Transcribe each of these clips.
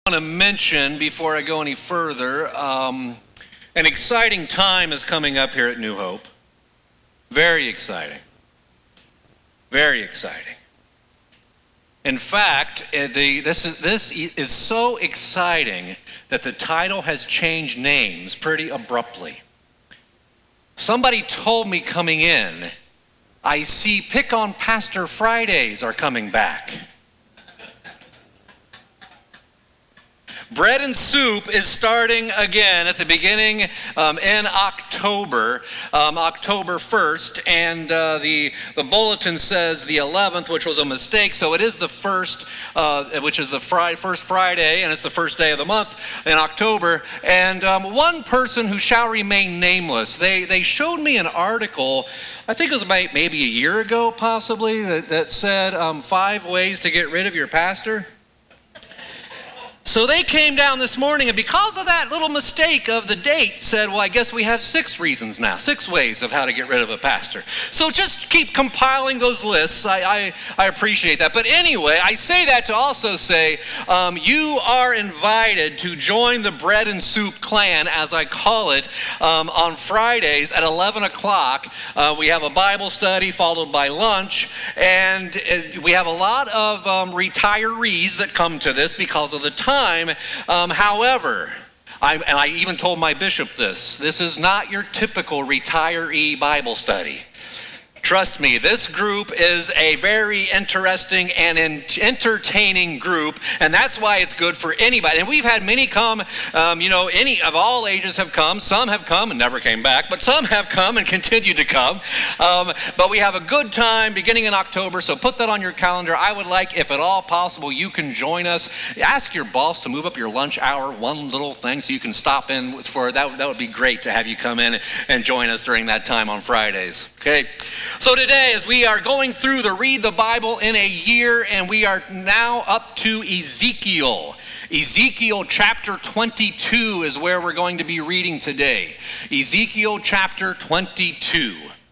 I want to mention before I go any further, an exciting time is coming up here at New Hope. Very exciting. Very exciting. In fact, this is so exciting that the title has changed names pretty abruptly. Somebody told me coming in, I see Pick on Pastor Fridays are coming back. Bread and Soup is starting again at the beginning in October, October 1st, and the bulletin says the 11th, which was a mistake, so it is the 1st, which is the first Friday, and it's the first day of the month in October, and one person who shall remain nameless, they showed me an article, I think it was about maybe a year ago possibly, that said 5 ways to get rid of your pastor. So they came down this morning, and because of that little mistake of the date, said, well, I guess we have 6 reasons now, 6 ways of how to get rid of a pastor. So just keep compiling those lists. I appreciate that. But anyway, I say that to also say you are invited to join the Bread and Soup clan, as I call it, on Fridays at 11 o'clock. We have a Bible study followed by lunch, and we have a lot of retirees that come to this because of the time. However, I even told my bishop this is not your typical retiree Bible study. Trust me, this group is a very interesting and entertaining group, and that's why it's good for anybody. And we've had many come, any of all ages have come. Some have come and never came back, but some have come and continue to come. But we have a good time beginning in October, so put that on your calendar. I would like, if at all possible, you can join us. Ask your boss to move up your lunch hour, one little thing, so you can stop in for that. That would be great to have you come in and join us during that time on Fridays. Okay. So today, as we are going through the Read the Bible in a Year, and we are now up to Ezekiel. Ezekiel chapter 22 is where we're going to be reading today. Ezekiel chapter 22.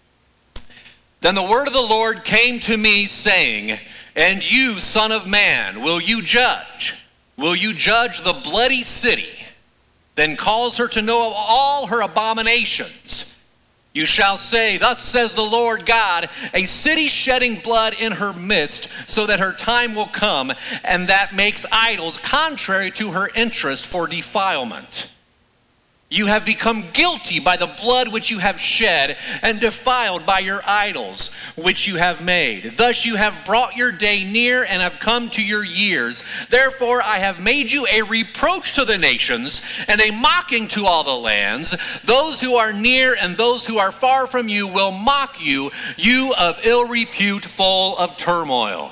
Then the word of the Lord came to me, saying, and you, son of man, will you judge? Will you judge the bloody city? Then cause her to know of all her abominations. You shall say, thus says the Lord God, a city shedding blood in her midst, so that her time will come, and that makes idols contrary to her interest for defilement. You have become guilty by the blood which you have shed, and defiled by your idols which you have made. Thus you have brought your day near, and have come to your years. Therefore I have made you a reproach to the nations, and a mocking to all the lands. Those who are near and those who are far from you will mock you, you of ill repute, full of turmoil.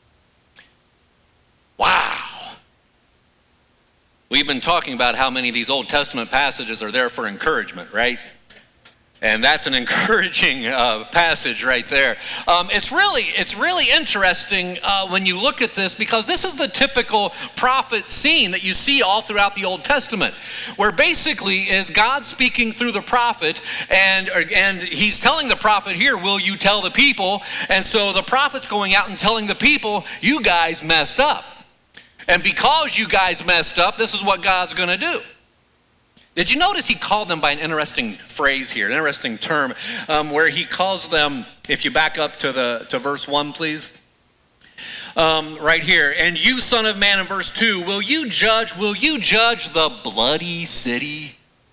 Wow. We've been talking about how many of these Old Testament passages are there for encouragement, right? And that's an encouraging passage right there. It's really interesting when you look at this, because this is the typical prophet scene that you see all throughout the Old Testament, where basically is God speaking through the prophet, and he's telling the prophet here, will you tell the people? And so the prophet's going out and telling the people, you guys messed up. And because you guys messed up, this is what God's going to do. Did you notice he called them by an interesting phrase here, an interesting term, where he calls them, if you back up to verse 1, please. Right here, and you, son of man, in verse 2, will you judge the bloody city?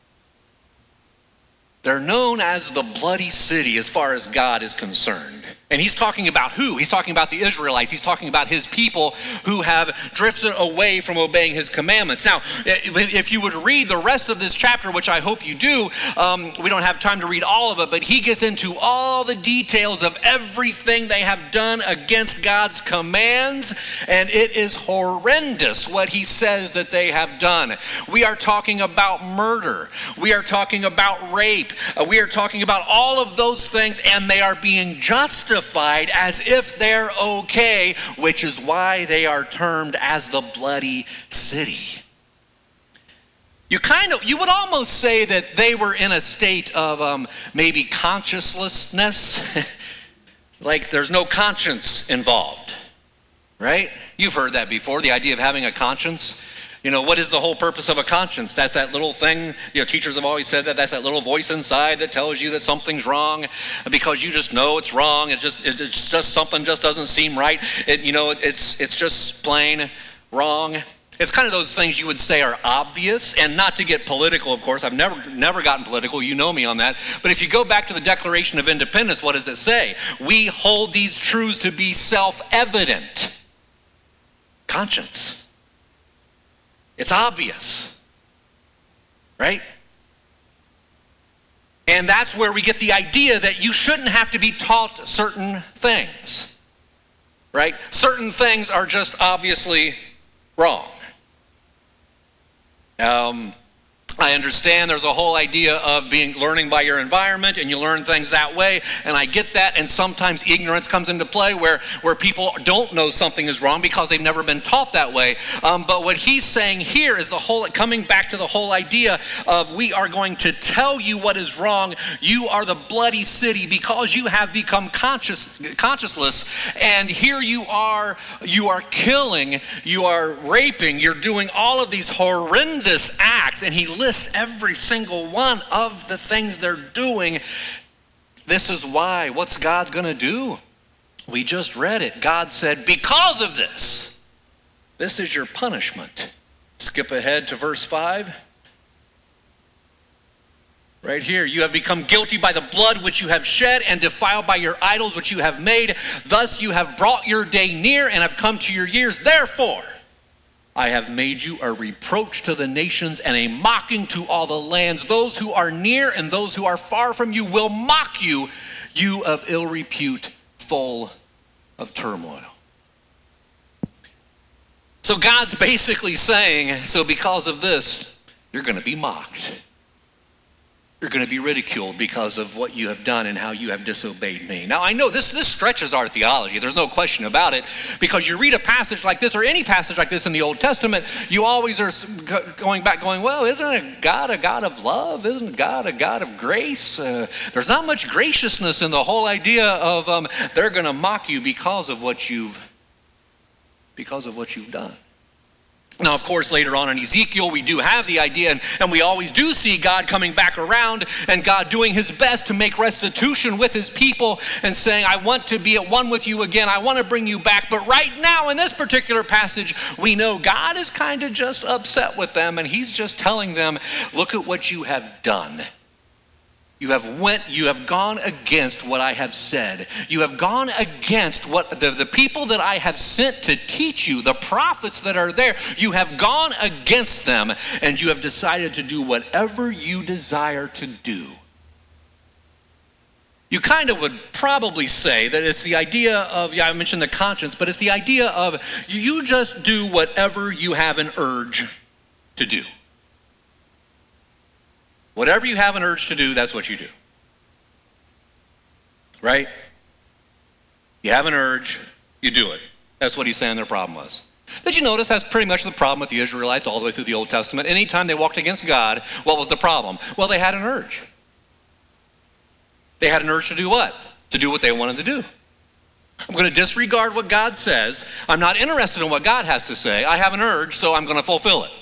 They're known as the bloody city as far as God is concerned. And he's talking about who? He's talking about the Israelites. He's talking about his people who have drifted away from obeying his commandments. Now, if you would read the rest of this chapter, which I hope you do, we don't have time to read all of it, but he gets into all the details of everything they have done against God's commands, and it is horrendous what he says that they have done. We are talking about murder. We are talking about rape. We are talking about all of those things, and they are being justified as if they're okay, which is why they are termed as the bloody city. You would almost say that they were in a state of maybe consciencelessness, like there's no conscience involved, right? You've heard that before, the idea of having a conscience. What is the whole purpose of a conscience? That's that little thing, teachers have always said that. That's that little voice inside that tells you that something's wrong because you just know it's wrong. It's just something just doesn't seem right. It's just plain wrong. It's kind of those things you would say are obvious, and not to get political, of course. I've never gotten political. You know me on that. But if you go back to the Declaration of Independence, what does it say? We hold these truths to be self-evident. Conscience. It's obvious, right? And that's where we get the idea that you shouldn't have to be taught certain things, right? Certain things are just obviously wrong. I understand there's a whole idea of learning by your environment, and you learn things that way, and I get that, and sometimes ignorance comes into play where people don't know something is wrong because they've never been taught that way. But what he's saying here is coming back to the whole idea of we are going to tell you what is wrong. You are the bloody city because you have become conscienceless, and here you are killing, you are raping, you're doing all of these horrendous acts, and he lists every single one of the things they're doing. This is why. What's God going to do? We just read it. God said, because of this is your punishment. Skip ahead to verse 5. Right here, you have become guilty by the blood which you have shed and defiled by your idols which you have made. Thus you have brought your day near and have come to your years. Therefore, I have made you a reproach to the nations and a mocking to all the lands. Those who are near and those who are far from you will mock you, you of ill repute, full of turmoil. So God's basically saying, so because of this, you're going to be mocked. You're going to be ridiculed because of what you have done and how you have disobeyed me. Now, I know this stretches our theology. There's no question about it. Because you read a passage like this or any passage like this in the Old Testament, you always are going back going, well, isn't God a God of love? Isn't God a God of grace? There's not much graciousness in the whole idea of they're going to mock you because of what you've done. Now, of course, later on in Ezekiel, we do have the idea, and we always do see God coming back around and God doing his best to make restitution with his people and saying, I want to be at one with you again. I want to bring you back. But right now, in this particular passage, we know God is kind of just upset with them, and he's just telling them, look at what you have done. You have gone against what I have said. You have gone against what the people that I have sent to teach you, the prophets that are there. You have gone against them, and you have decided to do whatever you desire to do. You kind of would probably say that it's the idea of, I mentioned the conscience, but it's the idea of you just do whatever you have an urge to do. Whatever you have an urge to do, that's what you do. Right? You have an urge, you do it. That's what he's saying their problem was. Did you notice that's pretty much the problem with the Israelites all the way through the Old Testament? Anytime they walked against God, what was the problem? Well, they had an urge. They had an urge to do what? To do what they wanted to do. I'm going to disregard what God says. I'm not interested in what God has to say. I have an urge, so I'm going to fulfill it.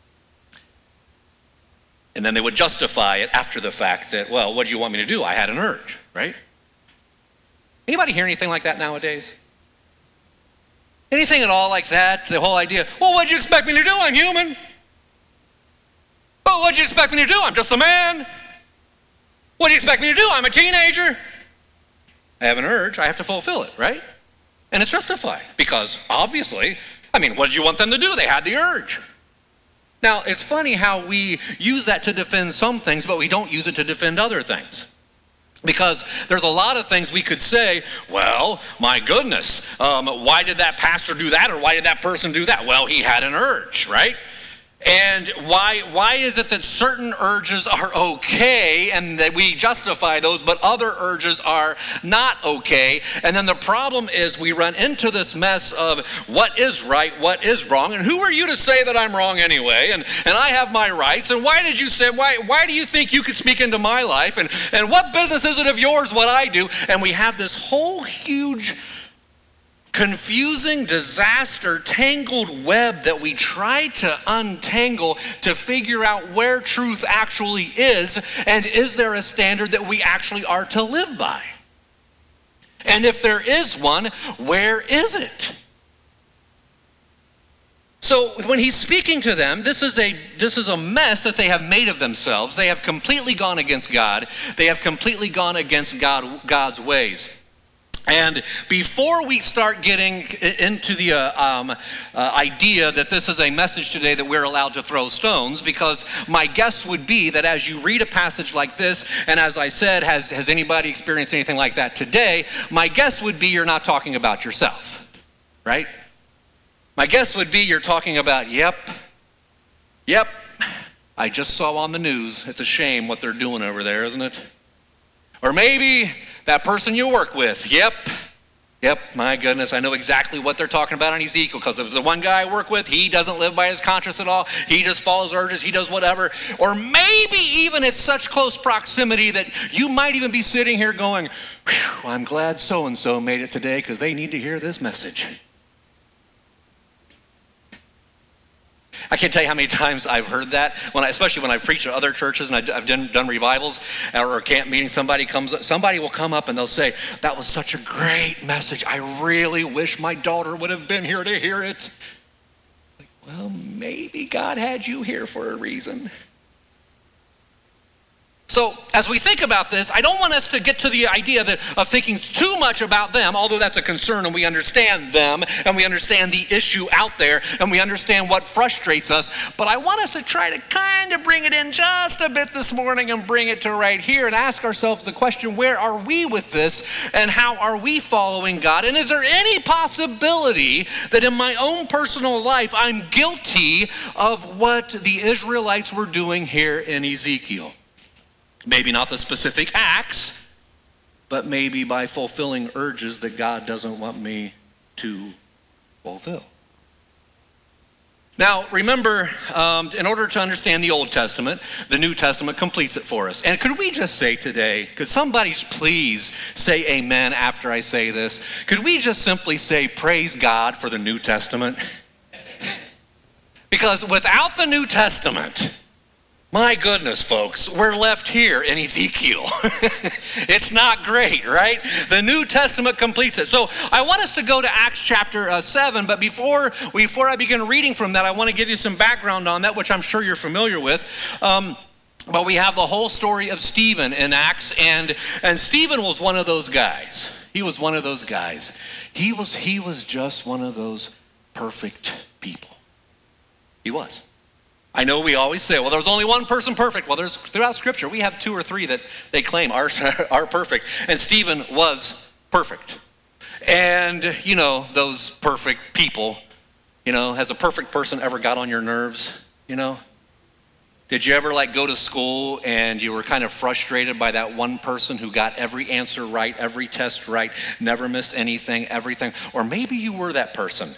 And then they would justify it after the fact that, well, what do you want me to do? I had an urge, right? Anybody hear anything like that nowadays? Anything at all like that? The whole idea, well, what do you expect me to do? I'm human. Well, what do you expect me to do? I'm just a man. What do you expect me to do? I'm a teenager. I have an urge. I have to fulfill it, right? And it's justified because obviously, what did you want them to do? They had the urge. Now, it's funny how we use that to defend some things, but we don't use it to defend other things. Because there's a lot of things we could say, well, my goodness, why did that pastor do that, or why did that person do that? Well, he had an urge, right? And why is it that certain urges are okay and that we justify those, but other urges are not okay? And then the problem is we run into this mess of what is right, what is wrong, and who are you to say that I'm wrong anyway? And I have my rights, and why do you think you could speak into my life? And what business is it of yours what I do? And we have this whole huge confusing disaster, tangled web that we try to untangle to figure out where truth actually is, and is there a standard that we actually are to live by? And if there is one, where is it? So when he's speaking to them, this is a mess that they have made of themselves. They have completely gone against God. They have completely gone against God's ways. And before we start getting into the idea that this is a message today that we're allowed to throw stones, because my guess would be that as you read a passage like this, and as I said, has anybody experienced anything like that today? My guess would be you're not talking about yourself, right? My guess would be you're talking about, yep, I just saw on the news. It's a shame what they're doing over there, isn't it? Or maybe that person you work with, yep, my goodness, I know exactly what they're talking about on Ezekiel, because the one guy I work with, he doesn't live by his conscience at all. He just follows urges, he does whatever. Or maybe even it's such close proximity that you might even be sitting here going, I'm glad so-and-so made it today because they need to hear this message. I can't tell you how many times I've heard that, especially when I've preached at other churches and I've done revivals or camp meetings. Somebody will come up and they'll say, that was such a great message. I really wish my daughter would have been here to hear it. Well, maybe God had you here for a reason. So as we think about this, I don't want us to get to the idea of thinking too much about them, although that's a concern and we understand them and we understand the issue out there and we understand what frustrates us. But I want us to try to kind of bring it in just a bit this morning and bring it to right here and ask ourselves the question, where are we with this and how are we following God? And is there any possibility that in my own personal life I'm guilty of what the Israelites were doing here in Ezekiel? Maybe not the specific acts, but maybe by fulfilling urges that God doesn't want me to fulfill. Now, remember, in order to understand the Old Testament, the New Testament completes it for us. And could we just say today, could somebody please say amen after I say this? Could we just simply say, praise God for the New Testament? Because without the New Testament, my goodness, folks, we're left here in Ezekiel. It's not great, right? The New Testament completes it. So I want us to go to Acts chapter 7, but before I begin reading from that, I want to give you some background on that, which I'm sure you're familiar with. But we have the whole story of Stephen in Acts, and Stephen was one of those guys. He was one of those guys. He was just one of those perfect people. He was. I know we always say, well, there's only one person perfect. Well, throughout Scripture, we have two or three that they claim are perfect. And Stephen was perfect. And, those perfect people, has a perfect person ever got on your nerves, Did you ever go to school and you were kind of frustrated by that one person who got every answer right, every test right, never missed anything, everything? Or maybe you were that person.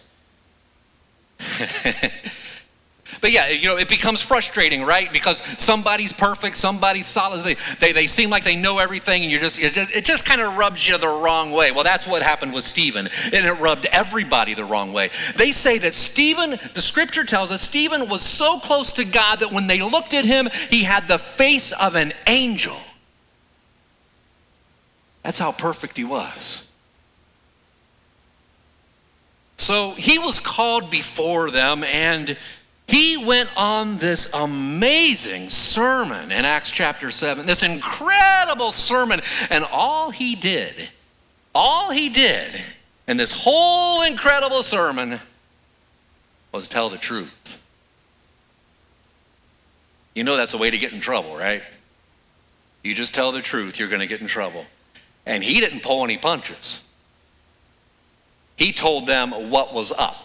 But yeah, it becomes frustrating, right? Because somebody's perfect, somebody's solid. They seem like they know everything, and it just kind of rubs you the wrong way. Well, that's what happened with Stephen, and it rubbed everybody the wrong way. They say that Stephen, the Scripture tells us, Stephen was so close to God that when they looked at him, he had the face of an angel. That's how perfect he was. So he was called before them, and he went on this amazing sermon in Acts chapter 7, this incredible sermon, and all he did in this whole incredible sermon was tell the truth. That's a way to get in trouble, right? You just tell the truth, you're going to get in trouble. And he didn't pull any punches. He told them what was up.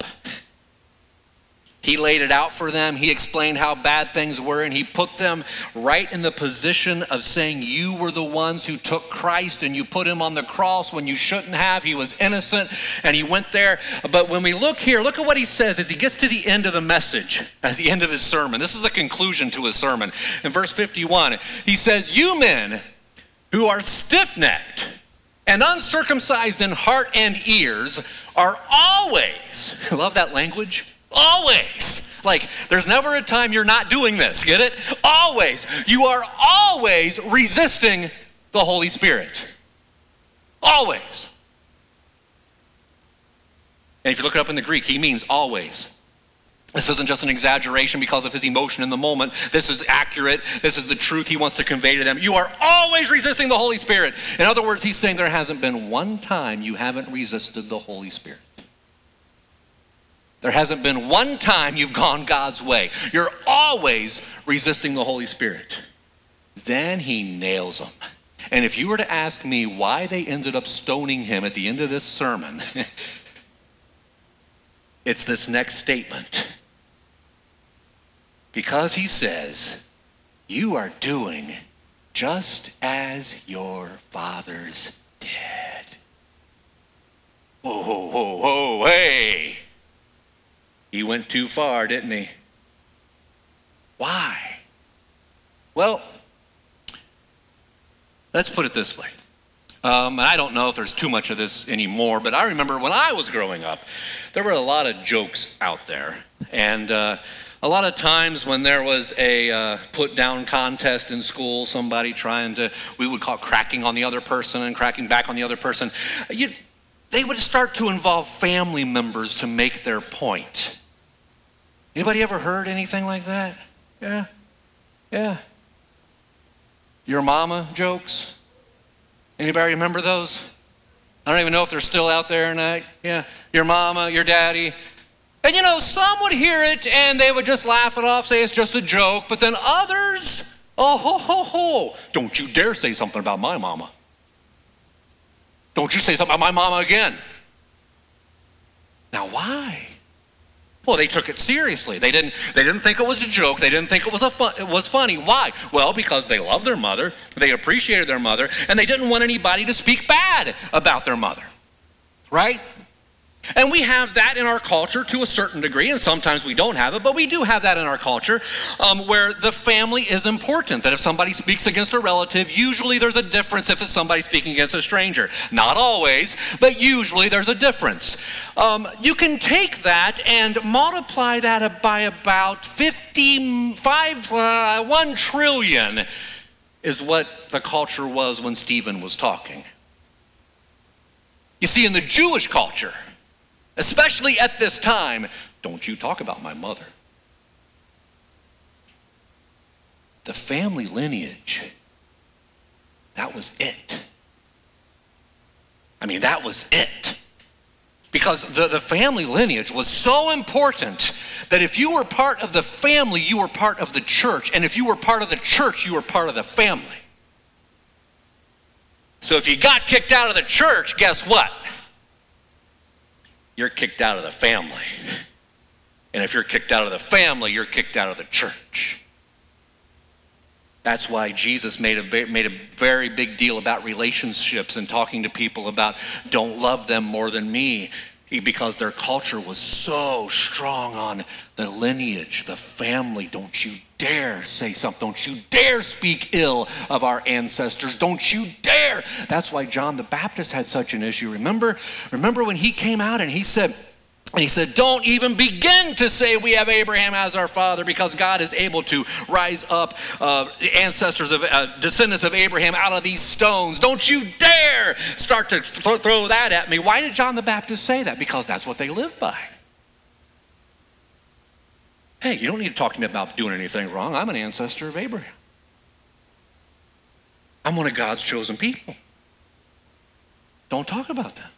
He laid it out for them. He explained how bad things were, and he put them right in the position of saying, you were the ones who took Christ and you put him on the cross when you shouldn't have. He was innocent, and he went there. But when we look here, look at what he says as he gets to the end of the message, at the end of his sermon. This is the conclusion to his sermon. In verse 51, he says, you men who are stiff-necked and uncircumcised in heart and ears are always, I love that language, always. Like, there's never a time you're not doing this, get it? Always. You are always resisting the Holy Spirit. Always. And if you look it up in the Greek, he means always. This isn't just an exaggeration because of his emotion in the moment. This is accurate. This is the truth he wants to convey to them. You are always resisting the Holy Spirit. In other words, he's saying there hasn't been one time you haven't resisted the Holy Spirit. There hasn't been one time you've gone God's way. You're always resisting the Holy Spirit. Then he nails them. And if you were to ask me why they ended up stoning him at the end of this sermon, it's this next statement. Because he says, you are doing just as your fathers did. Whoa, whoa, whoa, hey. He went too far, didn't he? Why? Well, let's put it this way. I don't know if there's too much of this anymore, but I remember when I was growing up, there were a lot of jokes out there. And a lot of times when there was a put-down contest in school, somebody trying to, we would call cracking on the other person and cracking back on the other person, they would start to involve family members to make their point. Anybody ever heard anything like that? Yeah. Your mama jokes? Anybody remember those? I don't even know if they're still out there or not. Yeah, your mama, your daddy. And some would hear it and they would just laugh it off, say it's just a joke. But then others, oh, ho, ho, ho. Don't you dare say something about my mama. Don't you say something about my mama again. Now, why? Well, they took it seriously. They didn't think it was a joke. They didn't think it was funny. Why? Well, because they loved their mother, they appreciated their mother, and they didn't want anybody to speak bad about their mother. Right? And we have that in our culture to a certain degree, and sometimes we don't have it, but we do have that in our culture where the family is important. That if somebody speaks against a relative, usually there's a difference if it's somebody speaking against a stranger. Not always, but usually there's a difference. You can take that and multiply that by about 1 trillion is what the culture was when Stephen was talking. You see, in the Jewish culture, especially at this time, don't you talk about my mother. The family lineage, that was it. I mean, that was it. Because the family lineage was so important that if you were part of the family, you were part of the church. And if you were part of the church, you were part of the family. So if you got kicked out of the church, guess what? You're kicked out of the family. And if you're kicked out of the family, you're kicked out of the church. That's why Jesus made a very big deal about relationships and talking to people about don't love them more than me, because their culture was so strong on the lineage, the family. Don't you dare say something. Don't you dare speak ill of our ancestors. Don't you dare. That's why John the Baptist had such an issue. Remember when he came out and he said, don't even begin to say we have Abraham as our father, because God is able to rise up ancestors of descendants of Abraham out of these stones. Don't you dare start to throw that at me. Why did John the Baptist say that? Because that's what they lived by. Hey, you don't need to talk to me about doing anything wrong. I'm an ancestor of Abraham. I'm one of God's chosen people. Don't talk about that.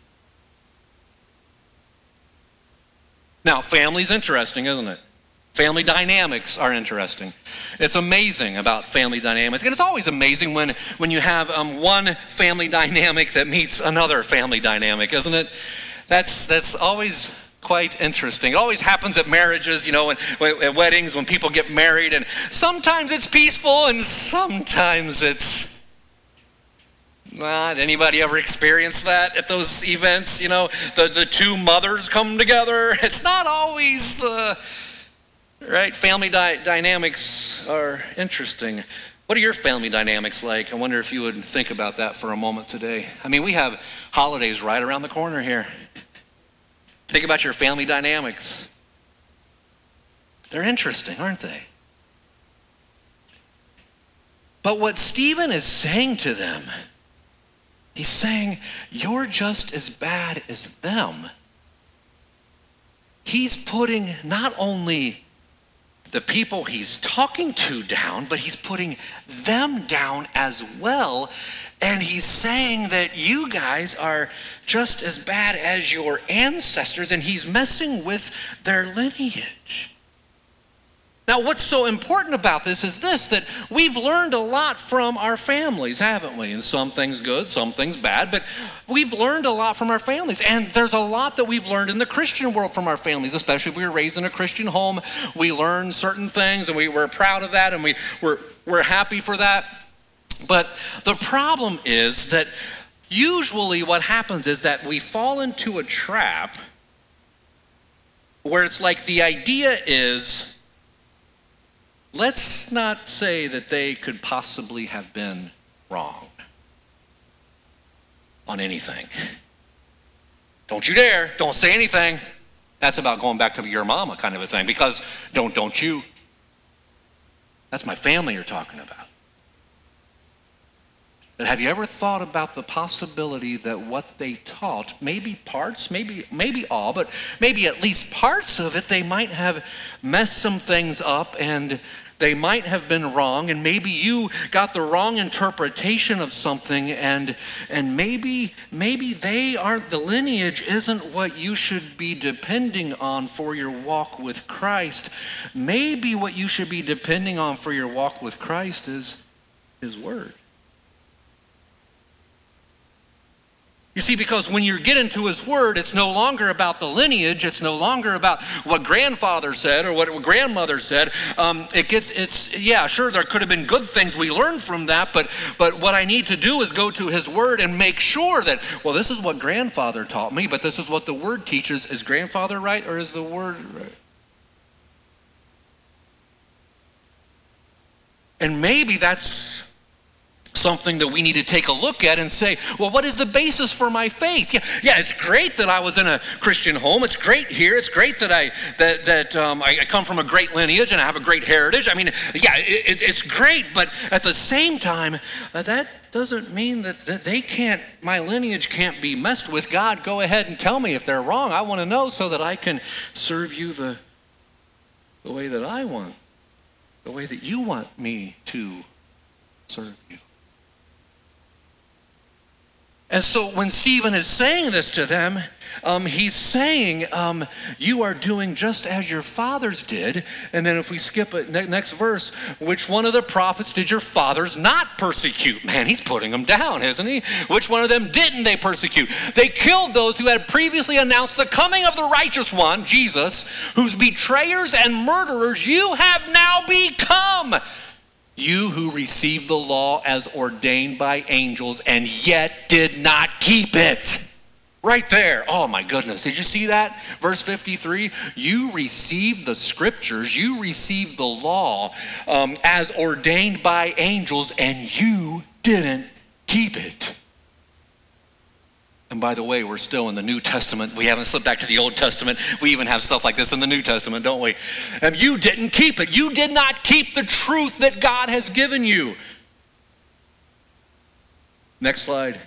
Now, family's interesting, isn't it? Family dynamics are interesting. It's amazing about family dynamics. And it's always amazing when you have one family dynamic that meets another family dynamic, isn't it? That's always quite interesting. It always happens at marriages, at weddings, when people get married. And sometimes it's peaceful and sometimes it's not. Anybody ever experienced that at those events? The two mothers come together. It's not always the right. Family dynamics are interesting. What are your family dynamics like? I wonder if you would think about that for a moment today. I mean, we have holidays right around the corner here. Think about your family dynamics. They're interesting, aren't they? But what Stephen is saying to them, he's saying, you're just as bad as them. He's putting not only the people he's talking to down, but he's putting them down as well. And he's saying that you guys are just as bad as your ancestors, and he's messing with their lineage. Now, what's so important about this is this, that we've learned a lot from our families, haven't we? And some things good, some things bad, but we've learned a lot from our families. And there's a lot that we've learned in the Christian world from our families, especially if we were raised in a Christian home. We learn certain things, and we're proud of that, and we're happy for that. But the problem is that usually what happens is that we fall into a trap where it's like the idea is, let's not say that they could possibly have been wrong on anything. Don't you dare, don't say anything. That's about going back to your mama kind of a thing, because don't you. That's my family you're talking about. But have you ever thought about the possibility that what they taught, maybe parts, maybe all, but maybe at least parts of it, they might have messed some things up, and they might have been wrong, and maybe you got the wrong interpretation of something, and maybe they aren't, the lineage isn't what you should be depending on for your walk with Christ. Maybe what you should be depending on for your walk with Christ is His Word. You see, because when you get into His Word, it's no longer about the lineage. It's no longer about what grandfather said or what grandmother said. Sure, there could have been good things we learned from that, but what I need to do is go to His Word and make sure that, well, this is what grandfather taught me, but this is what the Word teaches. Is grandfather right, or is the Word right? And maybe that's something that we need to take a look at and say, well, what is the basis for my faith? Yeah, it's great that I was in a Christian home. It's great here. It's great that I come from a great lineage and I have a great heritage. I mean, yeah, it's great, but at the same time, that doesn't mean that my lineage can't be messed with. God, go ahead and tell me if they're wrong. I want to know so that I can serve you the way that I want, the way that you want me to serve you. And so when Stephen is saying this to them, he's saying, you are doing just as your fathers did. And then if we skip it, next verse, which one of the prophets did your fathers not persecute? Man, he's putting them down, isn't he? Which one of them didn't they persecute? They killed those who had previously announced the coming of the righteous one, Jesus, whose betrayers and murderers you have now become. You who received the law as ordained by angels and yet did not keep it. Right there. Oh my goodness. Did you see that? Verse 53. You received the scriptures. You received the law as ordained by angels, and you didn't keep it. And by the way, we're still in the New Testament. We haven't slipped back to the Old Testament. We even have stuff like this in the New Testament, don't we? And you didn't keep it. You did not keep the truth that God has given you. Next slide.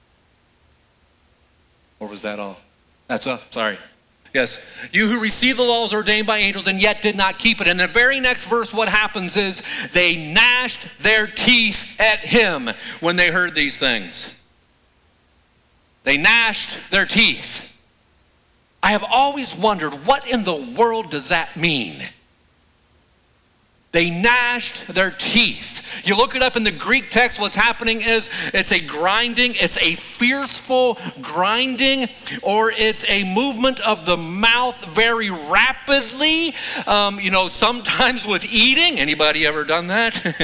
Or was that all? That's all. Sorry. Yes. You who received the laws ordained by angels and yet did not keep it. And the very next verse, what happens is they gnashed their teeth at him when they heard these things. They gnashed their teeth. I have always wondered, what in the world does that mean? They gnashed their teeth. You look it up in the Greek text, what's happening is it's a grinding, it's a fearful grinding, or it's a movement of the mouth very rapidly. Sometimes with eating. Anybody ever done that?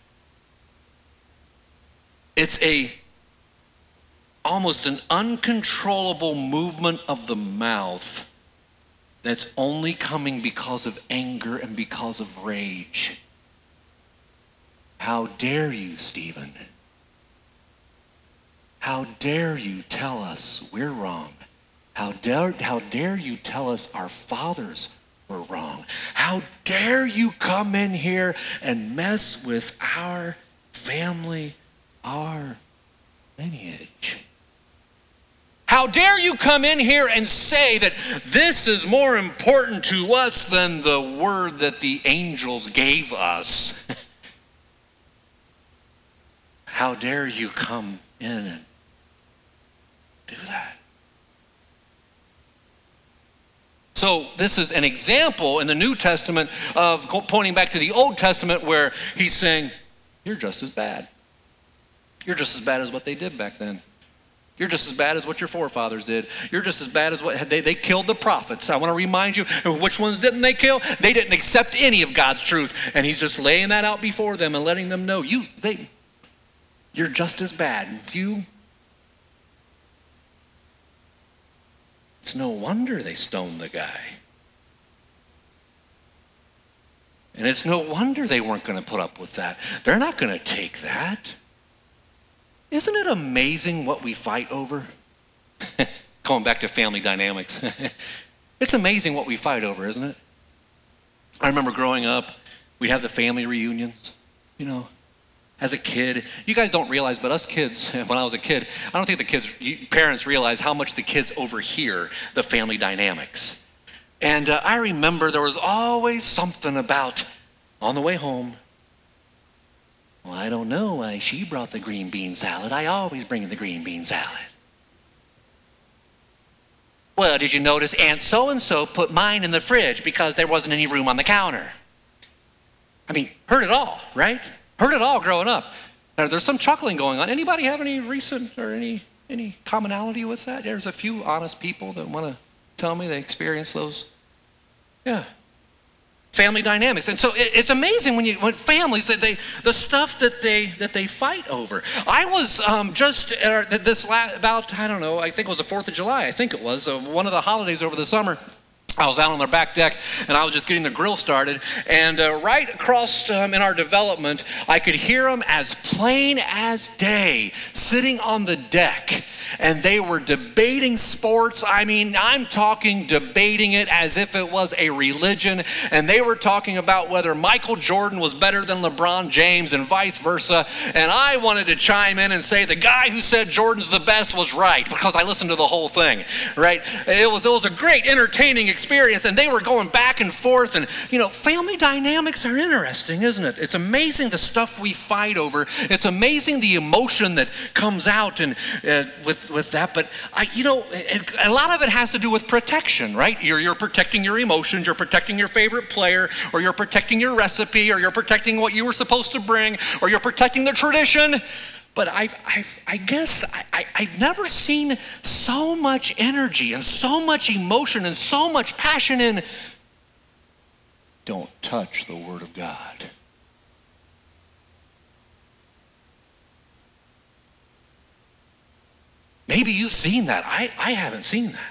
It's almost an uncontrollable movement of the mouth that's only coming because of anger and because of rage. How dare you, Stephen? How dare you tell us we're wrong? How dare you tell us our fathers were wrong? How dare you come in here and mess with our family, our lineage? How dare you come in here and say that this is more important to us than the word that the angels gave us? How dare you come in and do that? So this is an example in the New Testament of pointing back to the Old Testament where he's saying, you're just as bad. You're just as bad as what they did back then. You're just as bad as what your forefathers did. You're just as bad as what they killed the prophets. I want to remind you, which ones didn't they kill? They didn't accept any of God's truth. And he's just laying that out before them and letting them know, you're just as bad. It's no wonder they stoned the guy. And it's no wonder they weren't going to put up with that. They're not going to take that. Isn't it amazing what we fight over? Going back to family dynamics. It's amazing what we fight over, isn't it? I remember growing up, we have the family reunions, as a kid. You guys don't realize, but us kids, when I was a kid, I don't think parents realize how much the kids overhear the family dynamics. And I remember there was always something about, on the way home, well, I don't know why she brought the green bean salad. I always bring in the green bean salad. Well, did you notice Aunt so-and-so put mine in the fridge because there wasn't any room on the counter? I mean, heard it all, right? Heard it all growing up. Now, there's some chuckling going on. Anybody have any recent or any commonality with that? There's a few honest people that want to tell me they experienced those. Yeah. Family dynamics. And so it's amazing when families, the stuff that they fight over. I was I think it was the 4th of July, I think it was, one of the holidays over the summer. I was out on their back deck, and I was just getting the grill started, and right across in our development, I could hear them as plain as day, sitting on the deck, and they were debating sports. I mean, I'm talking debating it as if it was a religion, and they were talking about whether Michael Jordan was better than LeBron James and vice versa, and I wanted to chime in and say the guy who said Jordan's the best was right, because I listened to the whole thing, right? It was a great, entertaining experience, and they were going back and forth, and family dynamics are interesting, isn't it? It's amazing the stuff we fight over. It's amazing the emotion that comes out and with that. But a lot of it has to do with protection, right? You're protecting your emotions, you're protecting your favorite player, or you're protecting your recipe, or you're protecting what you were supposed to bring, or you're protecting the tradition. But I guess I've never seen so much energy and so much emotion and so much passion in don't touch the Word of God. Maybe you've seen that. I haven't seen that.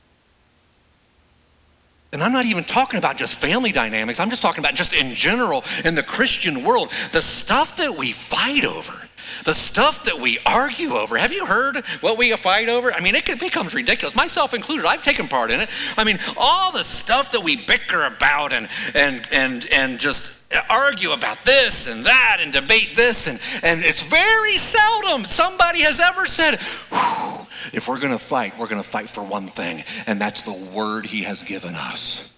And I'm not even talking about just family dynamics. I'm just talking about just in general in the Christian world, the stuff that we fight over, the stuff that we argue over. Have you heard what we fight over? I mean, it becomes ridiculous, myself included. I've taken part in it. I mean, all the stuff that we bicker about and just argue about this and that and debate this, and it's very seldom somebody has ever said, if we're going to fight for one thing, and that's the word he has given us.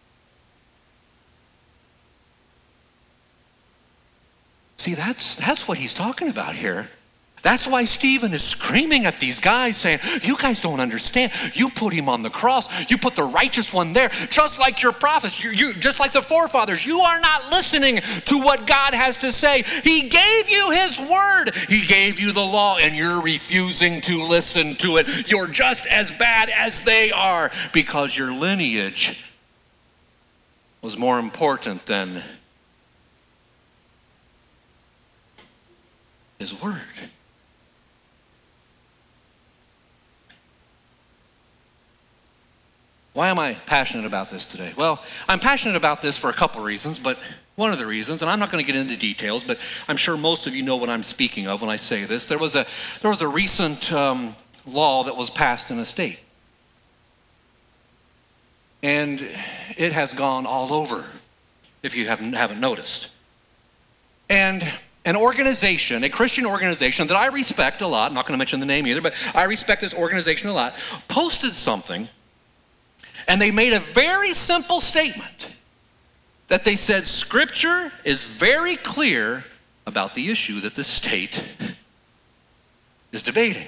See, that's what he's talking about here. That's why Stephen is screaming at these guys saying, you guys don't understand. You put him on the cross. You put the righteous one there, just like your prophets, you just like the forefathers. You are not listening to what God has to say. He gave you his word. He gave you the law, and you're refusing to listen to it. You're just as bad as they are because your lineage was more important than his word. Why am I passionate about this today? Well, I'm passionate about this for a couple reasons, but One of the reasons, and I'm not going to get into details, but I'm sure most of you know what I'm speaking of when I say this. There was a recent law that was passed in a state. And it has gone all over, if you haven't noticed. And an organization, a Christian organization that I respect a lot, I'm not going to mention the name either, but I respect this organization a lot, posted something, and they made a very simple statement that they said Scripture is very clear about the issue that the state is debating.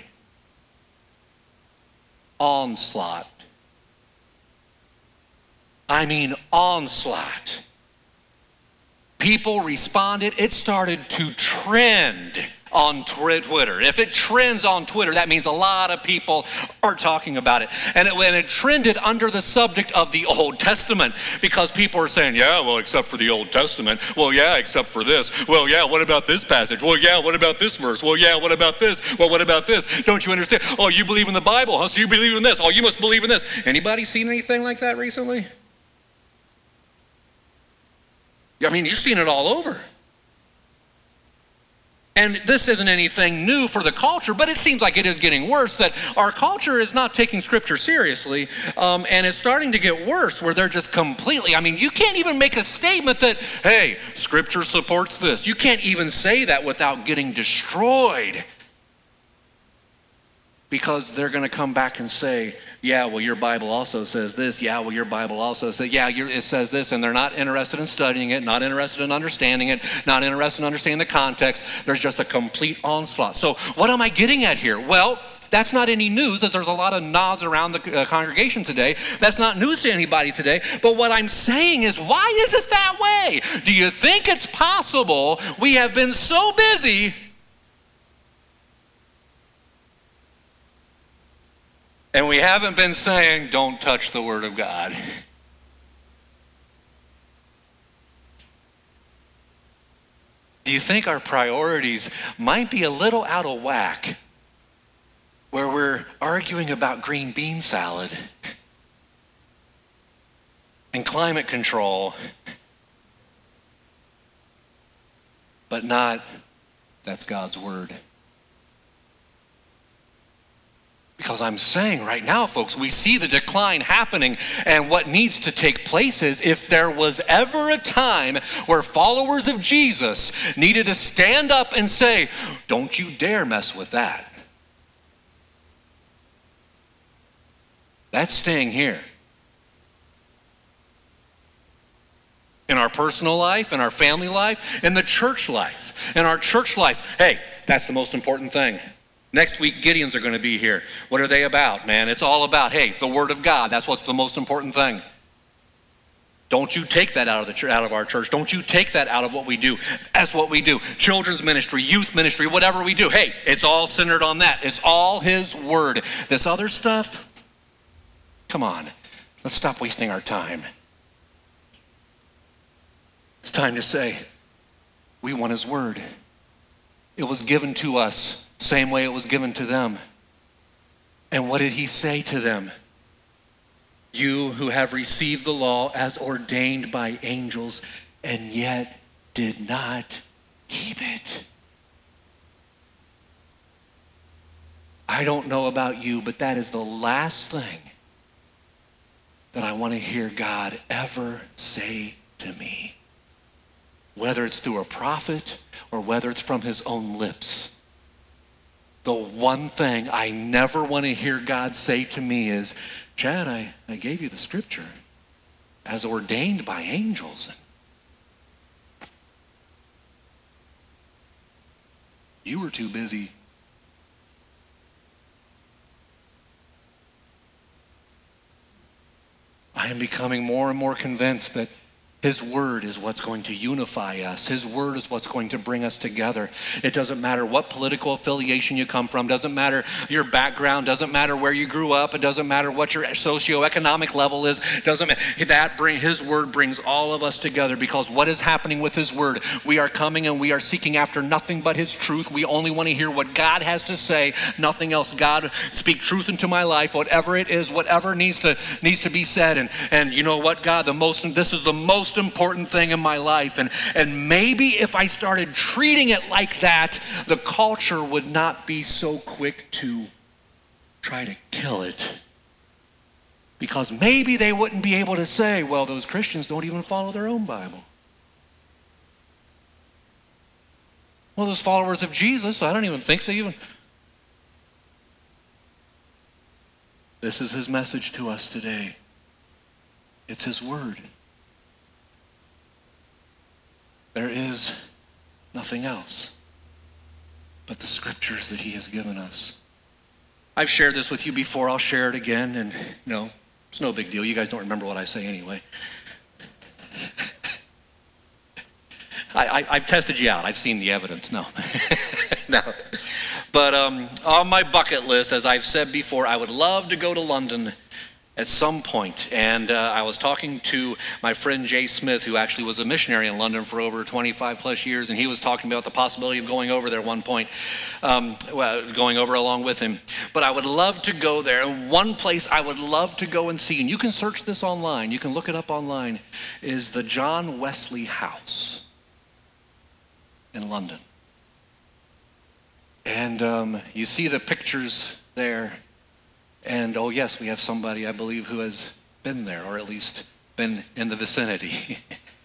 Onslaught. I mean onslaught. People responded. It started to trend on Twitter. If it trends on Twitter, that means a lot of people are talking about it. And it trended under the subject of the Old Testament because people are saying, yeah, well, except for the Old Testament. Well, yeah, except for this. Well, yeah, what about this passage? Well, yeah, what about this verse? Well, yeah, what about this? Well, what about this? Don't you understand? Oh, you believe in the Bible, huh? So you believe in this. Oh, you must believe in this. Anybody seen anything like that recently? I mean, you've seen it all over. And this isn't anything new for the culture, but it seems like it is getting worse, that our culture is not taking Scripture seriously, and it's starting to get worse where they're just completely, I mean, you can't even make a statement that, hey, Scripture supports this. You can't even say that without getting destroyed. Because they're going to come back and say, yeah, well, your Bible also says this. Yeah, well, your Bible also says, yeah, it says this. And they're not interested in studying it, not interested in understanding it, not interested in understanding the context. There's just a complete onslaught. So what am I getting at here? Well, that's not any news, as there's a lot of nods around the congregation today. That's not news to anybody today. But what I'm saying is, why is it that way? Do you think it's possible we have been so busy and we haven't been saying, don't touch the Word of God? Do you think our priorities might be a little out of whack, where we're arguing about green bean salad and climate control, but not, that's God's Word? Because I'm saying right now, folks, we see the decline happening, and what needs to take place is, if there was ever a time where followers of Jesus needed to stand up and say, don't you dare mess with that. That's staying here. In our personal life, in our family life, in the church life. In our church life, hey, that's the most important thing. Next week, Gideons are going to be here. What are they about, man? It's all about, hey, the Word of God. That's what's the most important thing. Don't you take that out of our church. Don't you take that out of what we do. That's what we do. Children's ministry, youth ministry, whatever we do. Hey, it's all centered on that. It's all His Word. This other stuff, come on. Let's stop wasting our time. It's time to say, we want His Word. It was given to us same way it was given to them. And what did He say to them? You who have received the law as ordained by angels and yet did not keep it. I don't know about you, but that is the last thing that I want to hear God ever say to me. Whether it's through a prophet or whether it's from His own lips. The one thing I never want to hear God say to me is, Chad, I gave you the Scripture as ordained by angels. You were too busy. I am becoming more and more convinced that His Word is what's going to unify us. His Word is what's going to bring us together. It doesn't matter what political affiliation you come from. Doesn't matter your background. Doesn't matter where you grew up. It doesn't matter what your socioeconomic level is. Doesn't matter. His Word brings all of us together, because what is happening with His Word? We are coming and we are seeking after nothing but His truth. We only want to hear what God has to say, nothing else. God, speak truth into my life, whatever it is, whatever needs to be said. And you know what, God, this is the most most important thing in my life. And maybe if I started treating it like that, the culture would not be so quick to try to kill it. Because maybe they wouldn't be able to say, well, those Christians don't even follow their own Bible. Well, those followers of Jesus, I don't even think they even... This is his message to us today. It's his word. There is nothing else but the scriptures that he has given us. I've shared this with you before. I'll share it again. And no, it's no big deal. You guys don't remember what I say anyway. I've tested you out. I've seen the evidence. No. No. But on my bucket list, as I've said before, I would love to go to London at some point. And I was talking to my friend Jay Smith, who actually was a missionary in London for over 25 plus years, and he was talking about the possibility of going over there at one point, going over along with him. But I would love to go there. And one place I would love to go and see, and you can search this online, you can look it up online, is the John Wesley House in London. And you see the pictures there. And oh yes, we have somebody, I believe, who has been there, or at least been in the vicinity.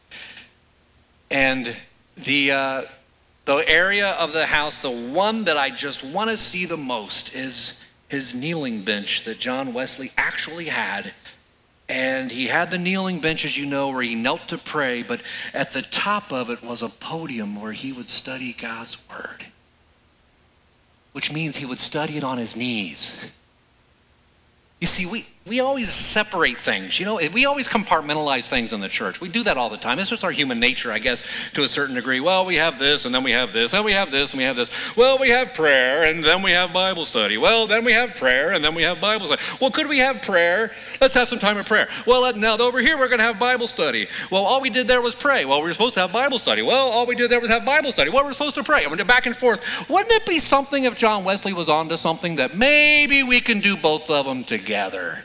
And the area of the house, the one that I just want to see the most is his kneeling bench that John Wesley actually had. And he had the kneeling bench, as you know, where he knelt to pray, but at the top of it was a podium where he would study God's word, which means he would study it on his knees. You see, we always separate things, you know, we always compartmentalize things in the church. We do that all the time. It's just our human nature, I guess, to a certain degree. Well, we have this, and then we have this, and we have this, and we have this. Well, we have prayer, and then we have Bible study. Well, then we have prayer, and then we have Bible study. Well, could we have prayer? Let's have some time of prayer. Well, now over here, we're going to have Bible study. Well, all we did there was pray. Well, we were supposed to have Bible study. Well, all we did there was have Bible study. Well, we're supposed to pray. And we're back and forth. Wouldn't it be something if John Wesley was onto something that maybe we can do both of them together?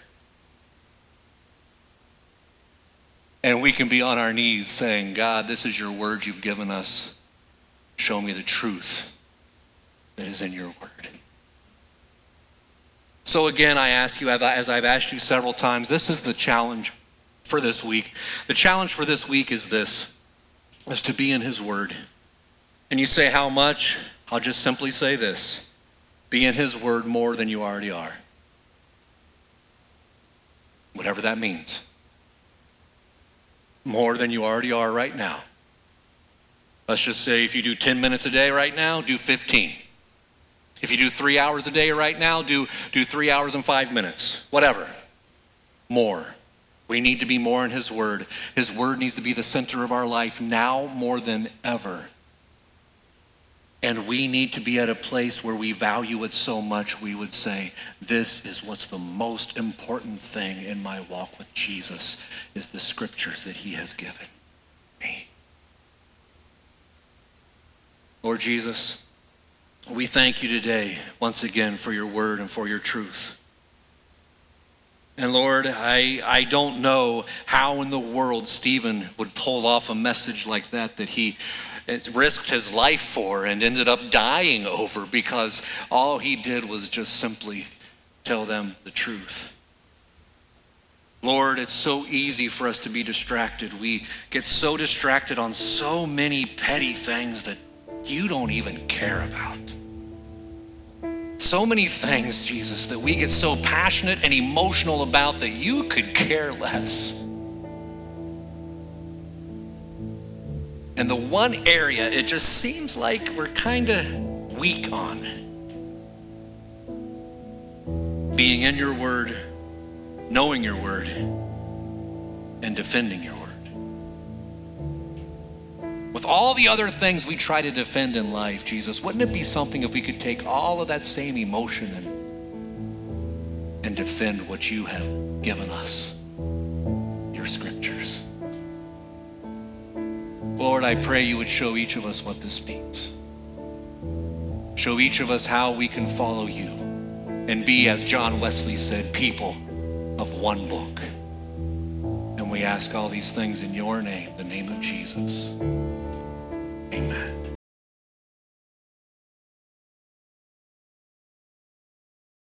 And we can be on our knees saying, God, this is your word you've given us. Show me the truth that is in your word. So again, I ask you, as I've asked you several times, this is the challenge for this week. The challenge for this week is this, is to be in his word. And you say, how much? I'll just simply say this, be in his word more than you already are. Whatever that means. More than you already are right now. Let's just say if you do 10 minutes a day right now, do 15. If you do 3 hours a day right now, do 3 hours and 5 minutes. Whatever. More. We need to be more in his word. His word needs to be the center of our life now more than ever. And we need to be at a place where we value it so much, we would say, this is what's the most important thing in my walk with Jesus, is the scriptures that he has given me. Lord Jesus, we thank you today once again for your word and for your truth. And Lord, I don't know how in the world Stephen would pull off a message like that he risked his life for and ended up dying over, because all he did was just simply tell them the truth. Lord, it's so easy for us to be distracted. We get so distracted on so many petty things that you don't even care about. So many things, Jesus, that we get so passionate and emotional about that you could care less. And the one area it just seems like we're kind of weak on, being in your word, knowing your word, and defending your word. With all the other things we try to defend in life, Jesus, wouldn't it be something if we could take all of that same emotion and defend what you have given us, your scriptures? Lord, I pray you would show each of us what this means. Show each of us how we can follow you and be, as John Wesley said, people of one book. And We ask all these things in your name, the name of Jesus. Amen.